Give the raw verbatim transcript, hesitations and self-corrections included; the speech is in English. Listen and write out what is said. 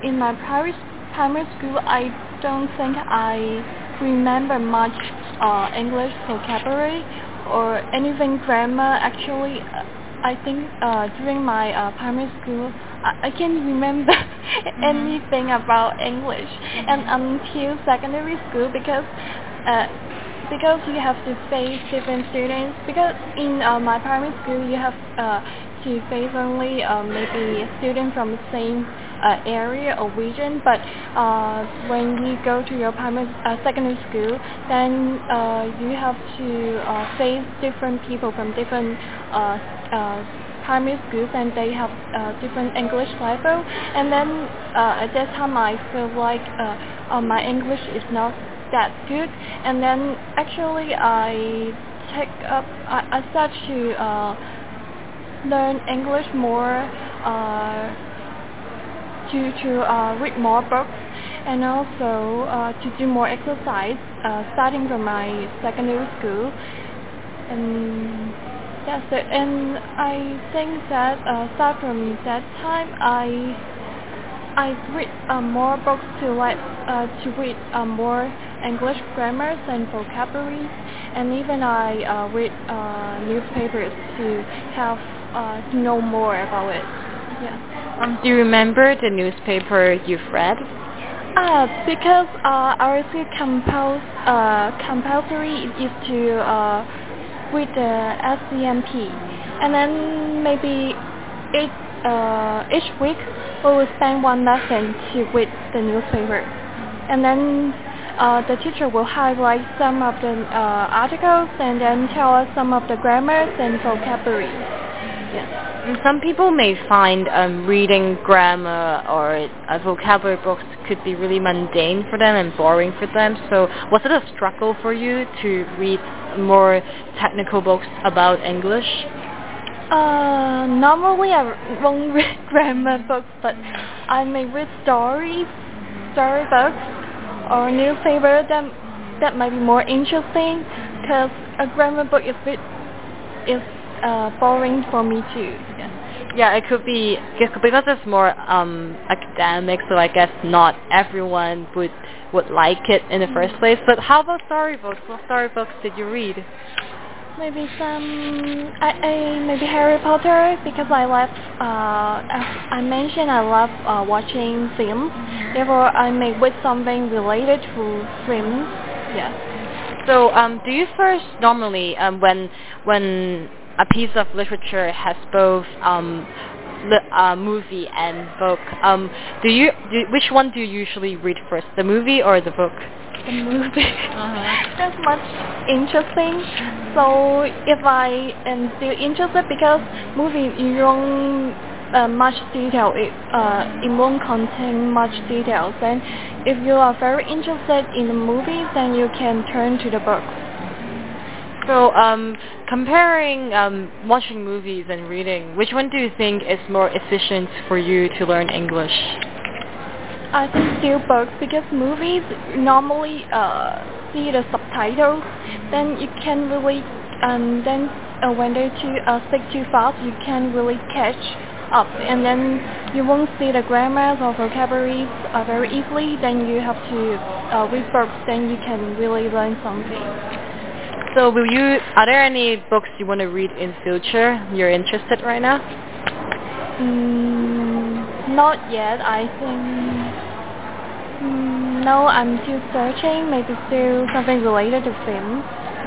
In my primary primary school, I don't think I remember much uh, English vocabulary or anything grammar. Actually, uh, I think uh, during my uh, primary school, I, I can't remember anything about English, and until secondary school because. Uh, because you have to face different students. Because in uh, my primary school, you have uh, to face only uh, maybe students from the same uh, area or region. But uh, when you go to your primary uh, secondary school, then uh, you have to uh, face different people from different uh, uh, primary schools, and they have uh, different English level. And then uh, at that time, I feel like uh, uh, my English is not that good, and then actually I take up I, I start to uh, learn English more uh, to to uh, read more books, and also uh, to do more exercise uh, starting from my secondary school. And yes, so, and I think that uh, start from that time I I read uh, more books to like uh, to read uh, more English grammars and vocabularies, and even I uh, read uh, newspapers to have uh, to know more about it. Yeah. Um, do you remember the newspaper you've read? Uh, because uh, our school compels, uh, compulsory is to uh, read the S C M P, and then maybe each uh, each week we will spend one lesson to read the newspaper, and then uh, the teacher will highlight some of the uh, articles and then tell us some of the grammars and vocabulary. Yes. And some people may find um, reading grammar or uh, vocabulary books could be really mundane for them and boring for them. So was it a struggle for you to read more technical books about English? Uh, normally I won't read grammar books, but I may read stories, story books, or newspaper that that might be more interesting. Because a grammar book is bit is uh, boring for me too. Yeah. Yeah, it could be because it's more um, academic, so I guess not everyone would would like it in the first place. But how about storybooks? What storybooks did you read? Maybe some, I, I maybe Harry Potter, because I love, uh, as I mentioned, I love uh, watching films. Therefore, I may read something related to films. Yeah. So, um, do you first normally, um, when when a piece of literature has both um, li- uh, movie and book, um, do you do, which one do you usually read first, the movie or the book? The movie. Uh-huh. That's much interesting. So if I am still interested, because movie you don't uh, much detail, it uh, it won't contain much details. And if you are very interested in the movies, then you can turn to the books. So, um, comparing um, watching movies and reading, which one do you think is more efficient for you to learn English? I think still books, because movies normally uh, see the subtitles, then you can really, um, then uh, when they too uh, speak too fast, you can really catch up, and then you won't see the grammars or vocabularies uh, very easily. Then you have to uh, read books, then you can really learn something. So, will you? Are there any books you want to read in future? You're interested right now? Mm, not yet. I think. Mm, no, I'm still searching. Maybe still something related to films.